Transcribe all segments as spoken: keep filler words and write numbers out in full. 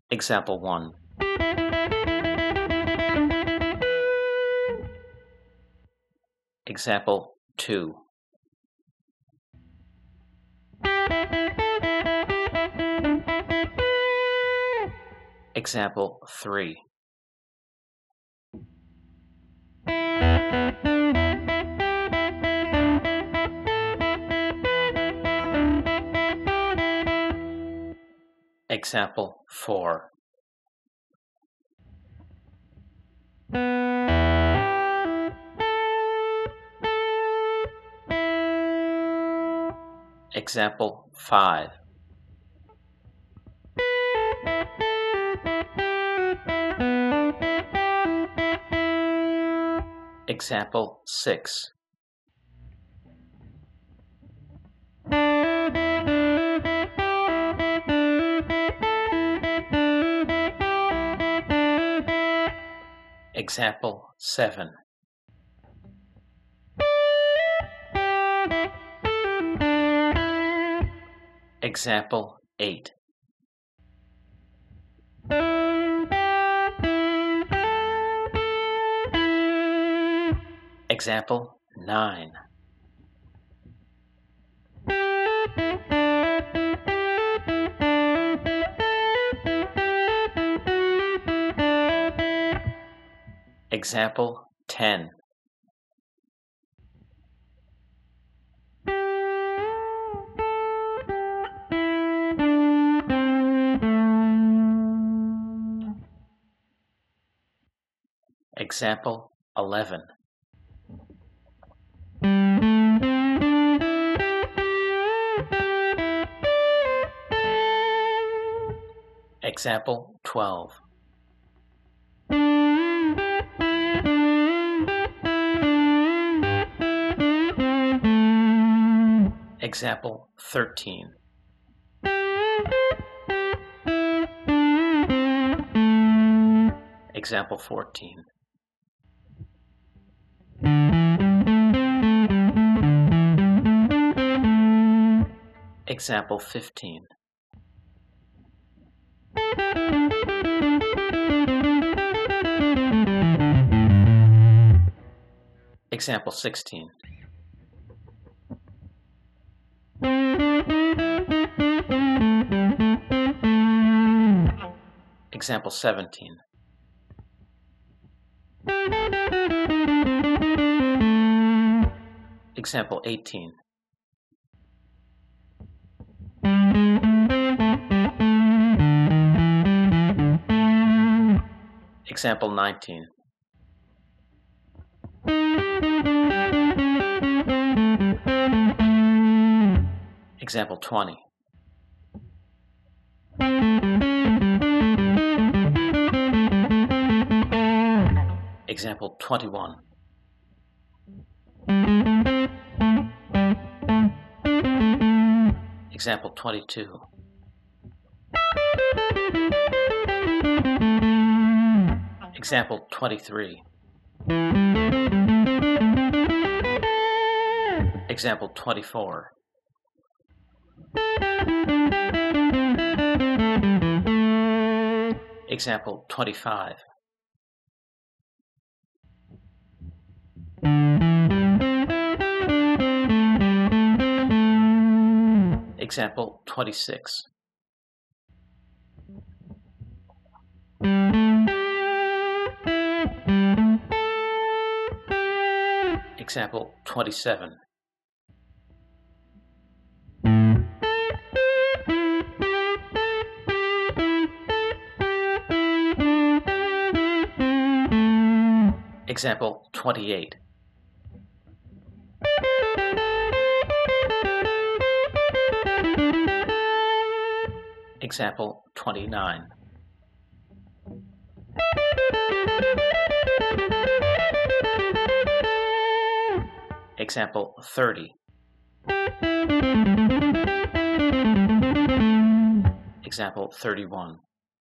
Example one. Example two. Example three. Example four. Example five. Example six. Example seven. Example eight. Example nine. Example ten. Example eleven. Example twelve. Example thirteen. Example fourteen. Example fifteen. Example sixteen. Example seventeen. Example eighteen. Example nineteen. Example twenty. Example twenty-one. Example twenty-two. Example twenty-three. Example twenty-four. Example twenty-five. Example twenty-six. Example twenty-seven. Example twenty-eight. Example twenty-nine. Example thirty. Example thirty-one.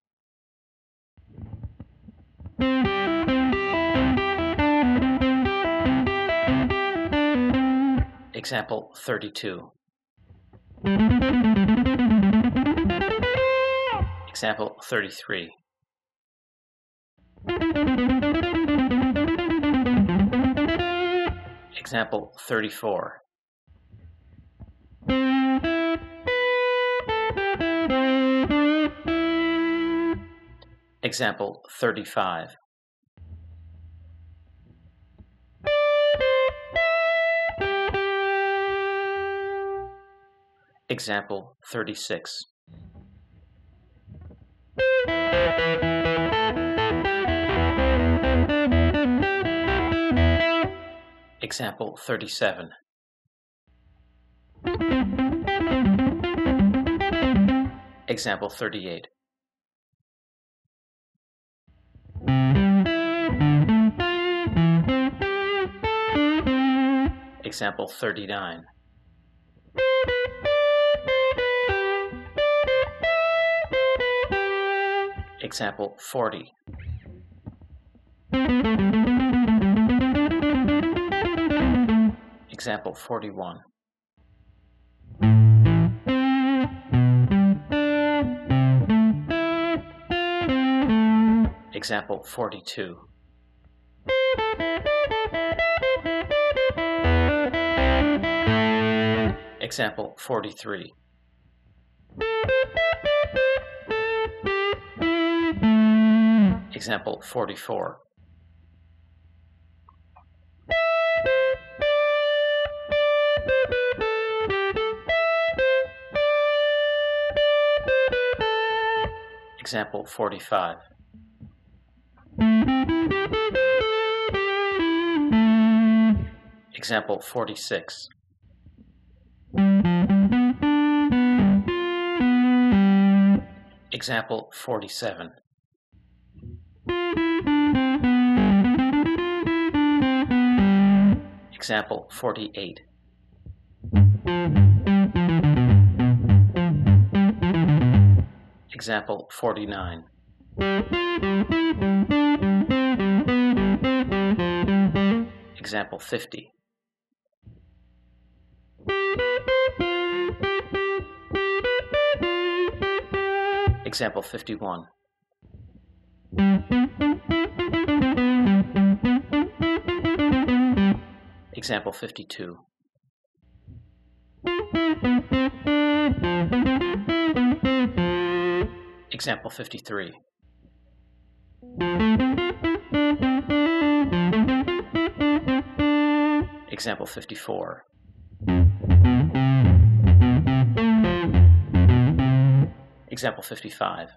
Example thirty-two. Example thirty-three. Example thirty-four. Example thirty-five. Example thirty-six. Example thirty-seven. Example thirty-eight. Example thirty-nine. Example forty. Example forty-one. Example forty-two. Example forty-three. Example forty-four. Example forty-five. Example forty-six. Example forty-seven. Example forty-eight. Example forty-nine. Example fifty. Example fifty-one. Example fifty-two. Example fifty-three. Example fifty-four. Example fifty-five.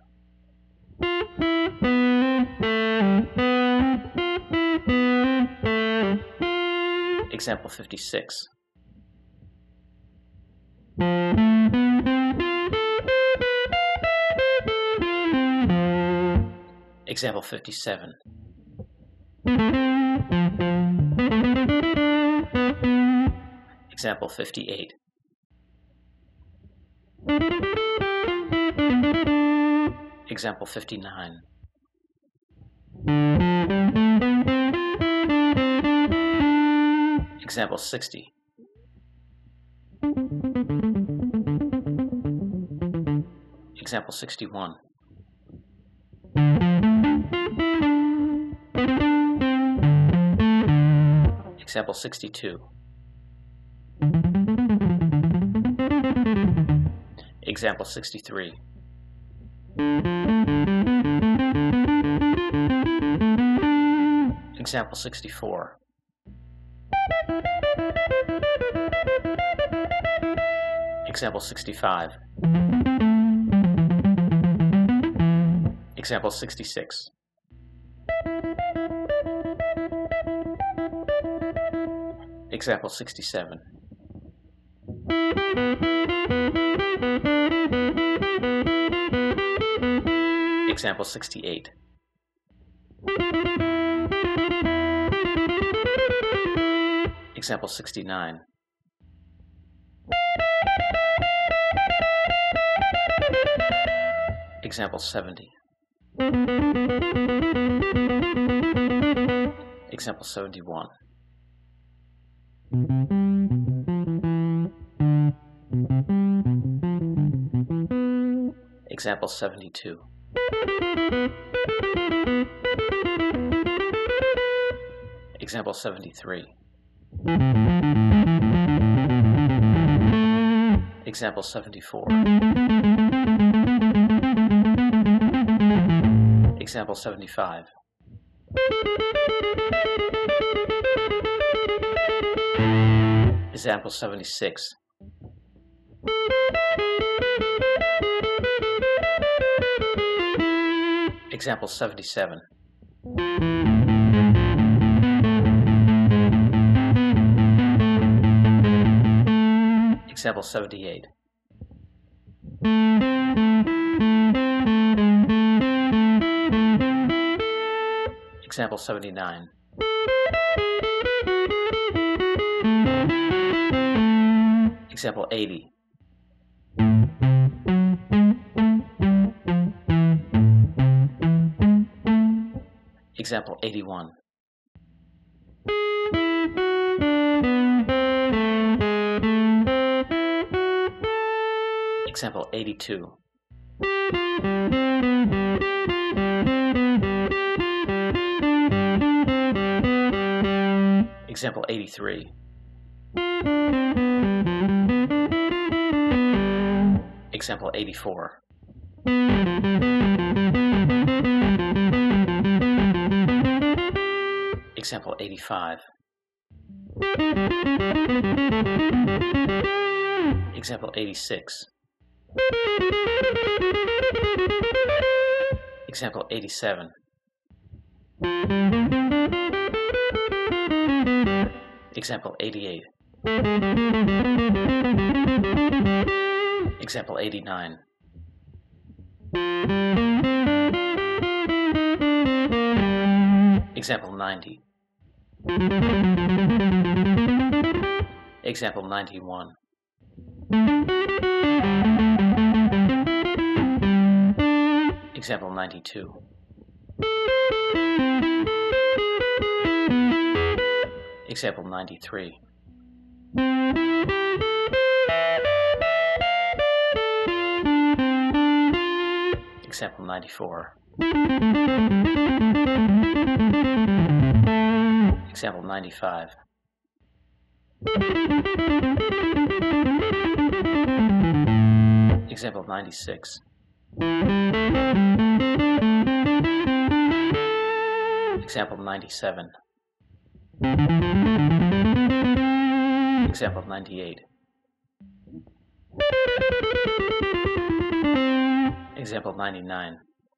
Example fifty-six. Example fifty-seven. Example fifty-eight. Example fifty-nine. Example sixty. Example sixty-one. Example sixty-two. Example sixty-three. Example sixty-four. Example sixty-five. Example sixty-six. Example sixty-seven. Example sixty-eight. Example sixty-nine. Example seventy. Example seventy-one. Example seventy-two. Example seventy-three. Example seventy-four. Example seventy-five. Example seventy-six. Example seventy-seven. Example seventy-eight. Example seventy-nine. Example eighty. Example eighty-one. Example eighty-two. Example eighty-three. Example eighty-four. Example eighty-five. Example eighty-six. Example eighty-seven. Example eighty-eight. Example eighty-nine. Example ninety. Example ninety-one. Example ninety-two. Example ninety-three. Example ninety-four. Example ninety-five. Example ninety-six. Example ninety-seven. Example ninety-eight. Example ninety-nine.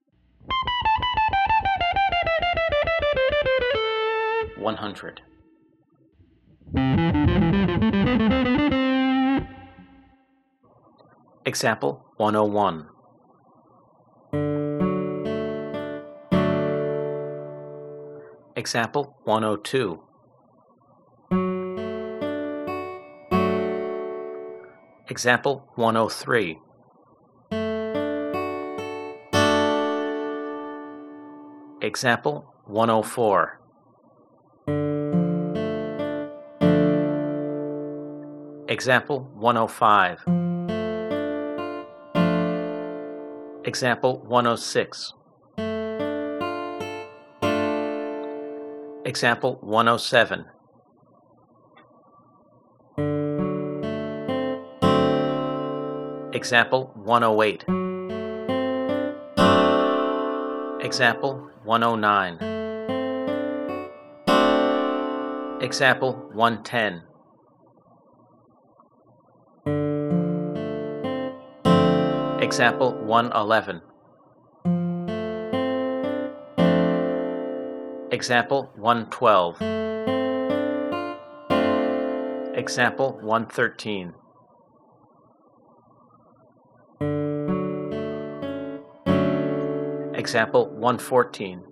One hundred. Example one oh one. Example one oh two. Example one oh three. Example one oh four. Example one oh five. Example one oh six. Example one oh seven. Example one oh eight. Example one oh nine. Example one ten. Example one eleven. Example one twelve. Example one thirteen. Example one fourteen.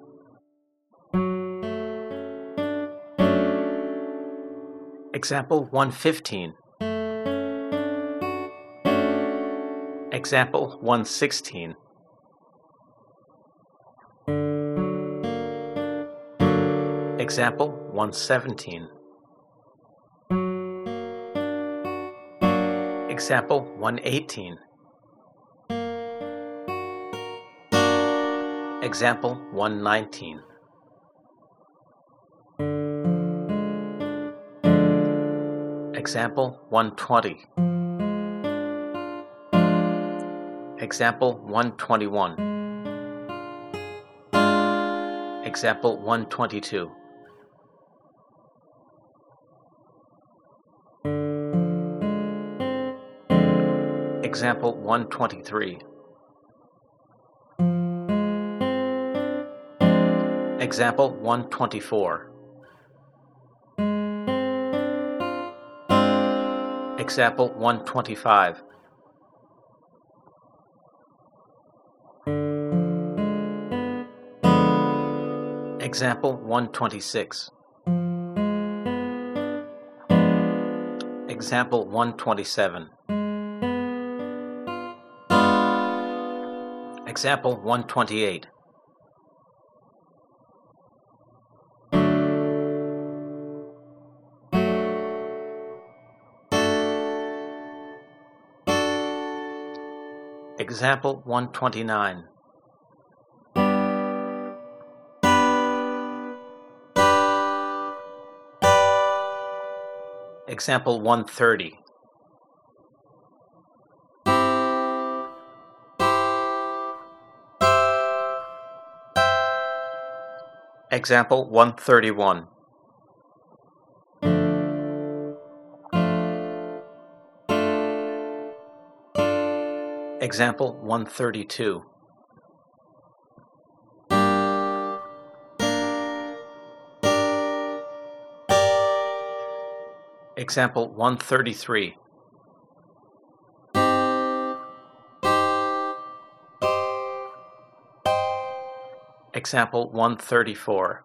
Example one fifteen. Example one sixteen. Example one seventeen. Example one eighteen. Example one nineteen. Example one twenty. Example one twenty-one. Example one twenty-two. Example one twenty-three. Example one twenty-four. Example one twenty-five. Example one twenty-six. Example one twenty-seven. Example one twenty-eight. Example one twenty-nine. Example one thirty. Example one thirty-one. Example one thirty-two. Example one thirty-three. Example one thirty-four.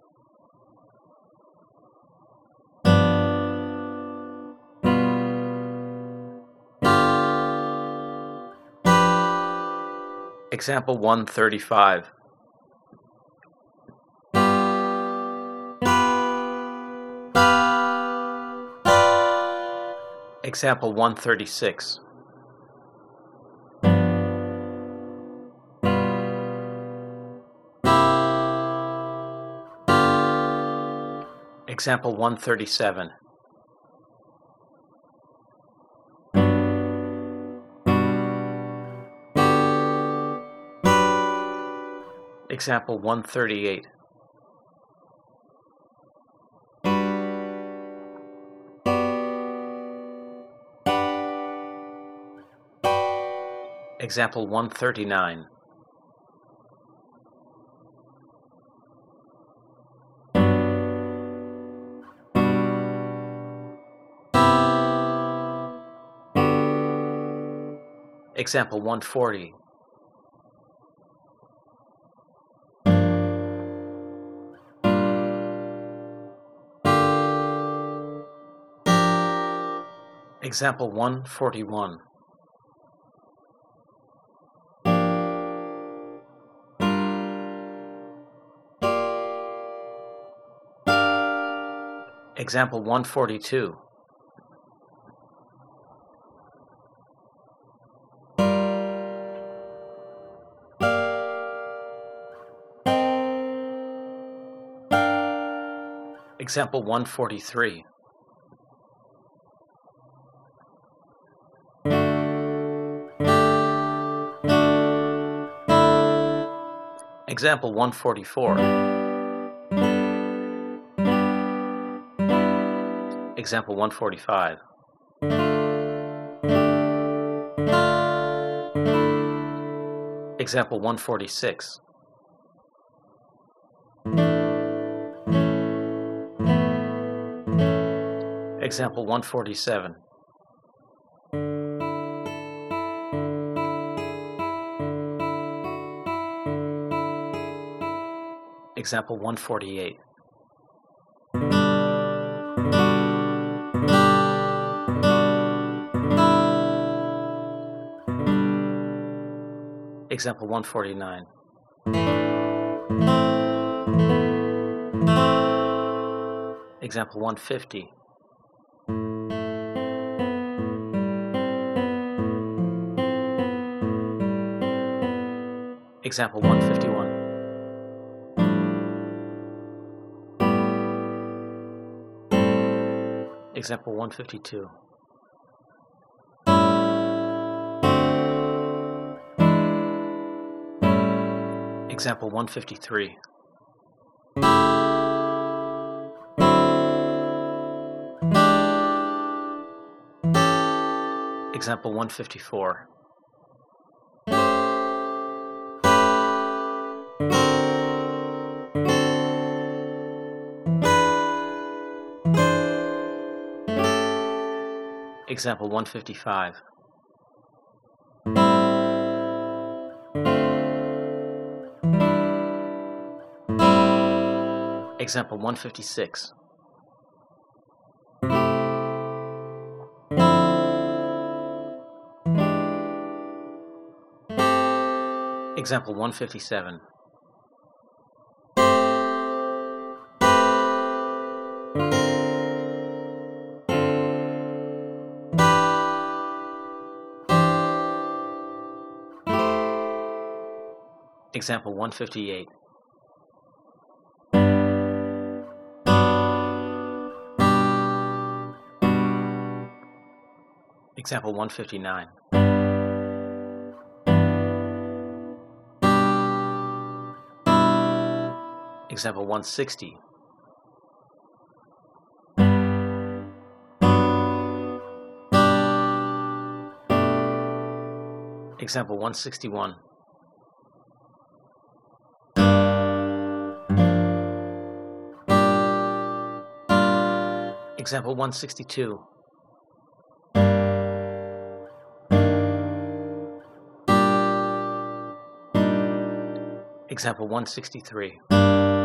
Example one thirty-five. Example one thirty-six. Example one thirty-seven. Example one thirty-eight. Example one thirty-nine. Example one forty. Example one forty-one. Example one forty-two. Example one forty-three. Example one forty-four. Example one forty-five. Example one forty-six. Example one forty-seven. Example one forty-eight. Example one forty-nine. Example one fifty. Example one fifty-one. Example one fifty-two. Example one fifty-three. Example one fifty-four. Example one fifty-five. Example one fifty-six. Example one fifty-seven. Example one fifty-eight. Example one fifty-nine. Example one sixty. Example one sixty-one. Example one sixty-two. Example one sixty-three.